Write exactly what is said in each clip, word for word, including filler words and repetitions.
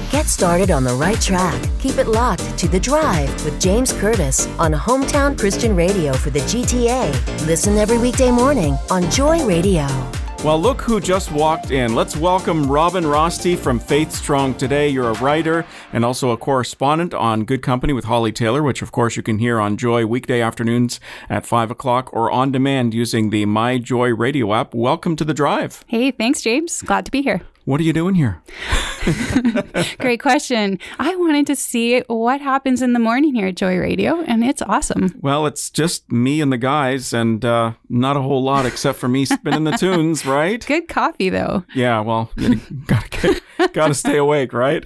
Get started on the right track. Keep it locked to The Drive with James Curtis on Hometown Christian Radio for the G T A. Listen every weekday morning on Joy Radio. Well, look who just walked in. Let's welcome Robin Rosti from Faith Strong Today. You're a writer and also a correspondent on Good Company with Holly Taylor, which of course you can hear on Joy weekday afternoons at five o'clock or on demand using the My Joy Radio app. Welcome to The Drive. Hey, thanks, James. Glad to be here. What are you doing here? Great question. I wanted to see what happens in the morning here at Joy Radio, and it's awesome. Well, it's just me and the guys, and uh, not a whole lot except for me spinning the tunes, right? Good coffee, though. Yeah, well, you gotta, gotta stay awake, right?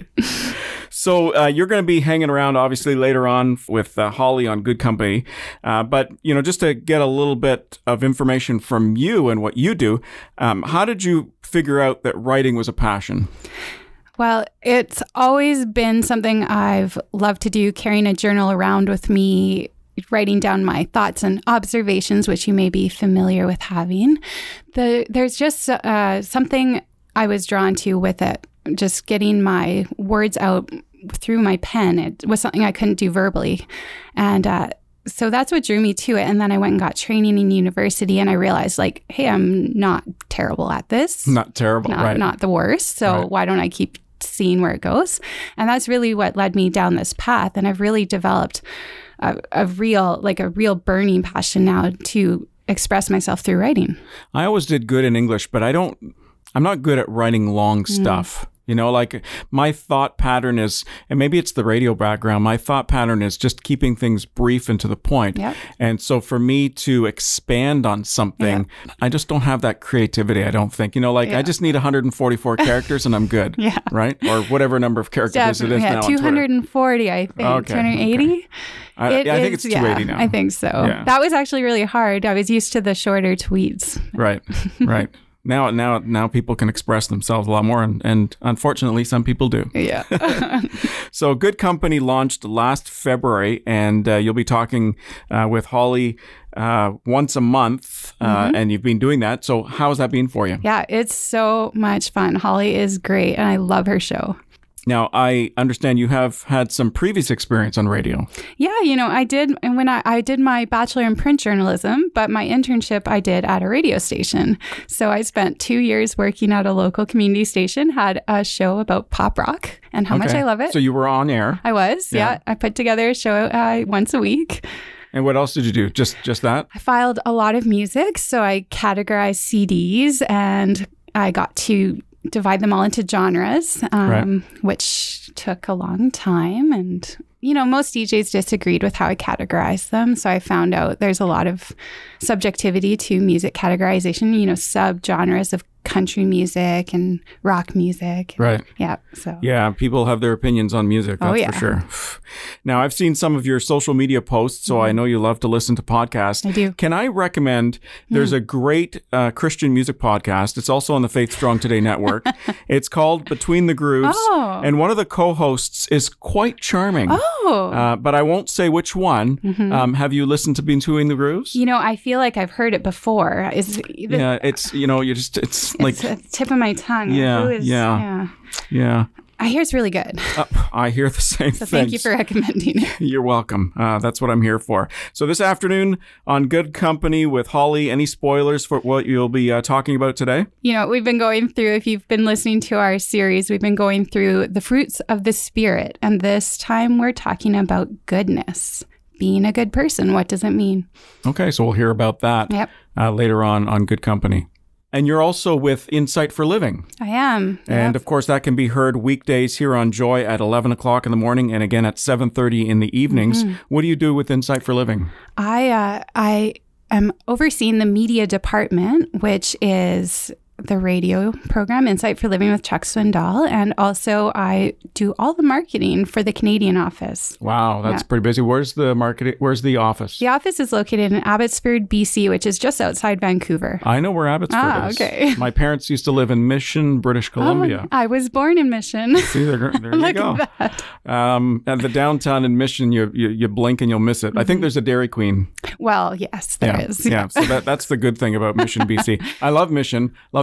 So uh, you're going to be hanging around, obviously, later on with uh, Holly on Good Company. Uh, but, you know, just to get a little bit of information from you and what you do, um, how did you figure out that writing was a passion? Well, it's always been something I've loved to do, carrying a journal around with me, writing down my thoughts and observations, which you may be familiar with having. The, there's just uh, something I was drawn to with it. Just getting my words out through my pen. It was something I couldn't do verbally. And uh, so that's what drew me to it. And then I went and got training in university, and I realized, like, hey, I'm not terrible at this. Not terrible, not, right. Not the worst. So right. Why don't I keep seeing where it goes? And that's really what led me down this path. And I've really developed a, a real, like a real burning passion now to express myself through writing. I always did good in English, but I don't, I'm not good at writing long stuff. Mm. You know, like my thought pattern is, and maybe it's the radio background, my thought pattern is just keeping things brief and to the point. Yep. And so for me to expand on something, yep. I just don't have that creativity, I don't think. You know, like yeah. I just need one hundred forty-four characters and I'm good. Yeah. Right? Or whatever number of characters Definitely, it is yeah, now two hundred forty, I think. Okay. two hundred eighty? Okay. I, yeah, I think it's two hundred eighty yeah, now. I think so. Yeah. That was actually really hard. I was used to the shorter tweets. Right, right. Now, now, now people can express themselves a lot more, and, and unfortunately, some people do. Yeah. So, Good Company launched last February, and uh, you'll be talking uh, with Holly uh, once a month, uh, mm-hmm. and you've been doing that. So, how has that been for you? Yeah, it's so much fun. Holly is great, and I love her show. Now, I understand you have had some previous experience on radio. Yeah, you know, I did, and when I, I did my bachelor in print journalism, but my internship I did at a radio station. So I spent two years working at a local community station, had a show about pop rock and how okay. much I love it. So you were on air. I was, yeah. yeah. I put together a show uh, once a week. And what else did you do? Just just that? I filed a lot of music, so I categorized C Ds, and I got to divide them all into genres, um, right. which took a long time. And, you know, most D Js disagreed with how I categorized them. So I found out there's a lot of subjectivity to music categorization, you know, sub-genres of country music and rock music. Right. Yeah. So. Yeah. People have their opinions on music. That's oh, yeah. for sure. Now, I've seen some of your social media posts, so mm. I know you love to listen to podcasts. I do. Can I recommend, there's mm. a great uh, Christian music podcast. It's also on the Faith Strong Today network. It's called Between the Grooves. Oh. And one of the co-hosts is quite charming. Oh. Uh, but I won't say which one. Mm-hmm. Um, have you listened to Between the Grooves? You know, I feel like I've heard it before. Is the, Yeah, it's, you know, you just, it's, It's like at the tip of my tongue. Yeah, is, yeah, yeah, yeah. I hear it's really good. Uh, I hear the same so thing. Thank you for recommending it. You're welcome. Uh, that's what I'm here for. So this afternoon on Good Company with Holly, any spoilers for what you'll be uh, talking about today? You know, we've been going through, if you've been listening to our series, we've been going through the fruits of the Spirit. And this time we're talking about goodness. Being a good person. What does it mean? Okay, so we'll hear about that yep. uh, later on on Good Company. And you're also with Insight for Living. I am. And yep. of course, that can be heard weekdays here on Joy at eleven o'clock in the morning and again at seven thirty in the evenings. Mm-hmm. What do you do with Insight for Living? I uh, I am overseeing the media department, which is the radio program, Insight for Living with Chuck Swindoll. And also I do all the marketing for the Canadian office. Wow, that's yeah. pretty busy. Where's the market? Where's the office? The office is located in Abbotsford, B C, which is just outside Vancouver. I know where Abbotsford ah, is. Okay. My parents used to live in Mission, British Columbia. Oh, I was born in Mission. See, there, there you Look go. At that. Um, at the downtown in Mission, you, you you blink and you'll miss it. Mm-hmm. I think there's a Dairy Queen. Well, yes, there yeah, is. Yeah, so that, that's the good thing about Mission, B C. I love Mission. Love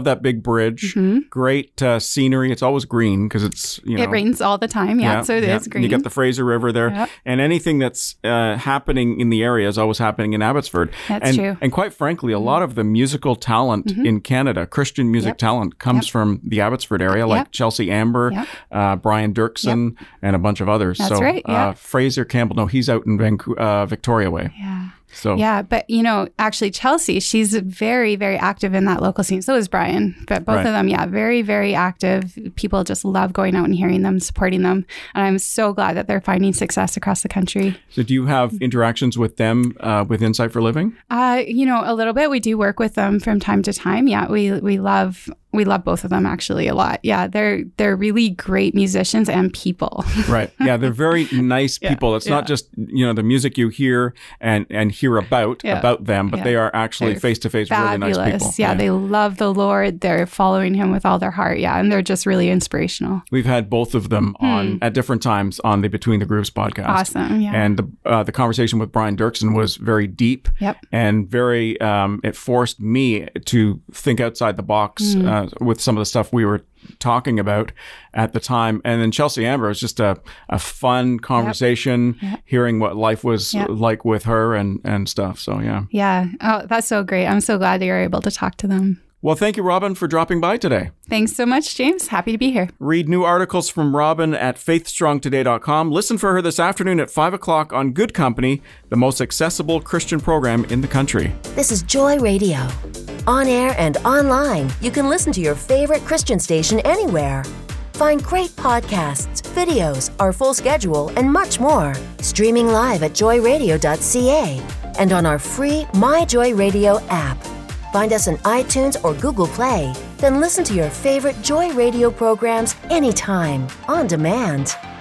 that big bridge. Mm-hmm. Great uh, scenery. It's always green because it's, you know. It rains all the time. Yeah, Yeah, so it yeah. is green. You got the Fraser River there. Yep. And anything that's uh, happening in the area is always happening in Abbotsford. That's and, true. And quite frankly, a lot of the musical talent Mm-hmm. in Canada, Christian music Yep. talent, comes Yep. from the Abbotsford area, like Yep. Chelsea Amber, Yep. uh, Brian Dirksen, and a bunch of others. That's so, right, yeah. uh, Fraser Campbell, no, he's out in Vancouver, uh, Victoria way. Yeah. So Yeah, but you know, actually Chelsea, she's very, very active in that local scene. So is Brian, but both Right. of them, yeah, very, very active. People just love going out and hearing them, supporting them. And I'm so glad that they're finding success across the country. So do you have interactions with them uh, with Insight for Living? Uh, you know, a little bit. We do work with them from time to time. Yeah, we we love we love both of them actually a lot. Yeah, they're they're really great musicians and people. Right. Yeah, they're very nice Yeah, people. It's yeah. not just, you know, the music you hear and and hear about Yeah, about them, but yeah. they are actually They're face to face really nice Fabulous. people. Yeah, they love the Lord. They're following him with all their heart. Yeah, and they're just really inspirational. We've had both of them on at different times on the Between the Grooves podcast. Hmm. Awesome. Yeah. And the uh, the conversation with Brian Dirksen was very deep Yep. and very. Um, it forced me to think outside the box Hmm. uh, with some of the stuff we were talking about at the time. And then Chelsea Amber was just a, a fun conversation, Yep. hearing what life was Yep. like with her and and stuff. So yeah. Yeah. Oh, that's so great. I'm so glad that you're able to talk to them. Well, thank you, Robin, for dropping by today. Thanks so much, James. Happy to be here. Read new articles from Robin at faith strong today dot com. Listen for her this afternoon at five o'clock on Good Company, the most accessible Christian program in the country. This is Joy Radio. On air and online, you can listen to your favorite Christian station anywhere. Find great podcasts, videos, our full schedule, and much more. Streaming live at joy radio dot c a and on our free My Joy Radio app. Find us on iTunes or Google Play. Then listen to your favorite Joy Radio programs anytime, on demand.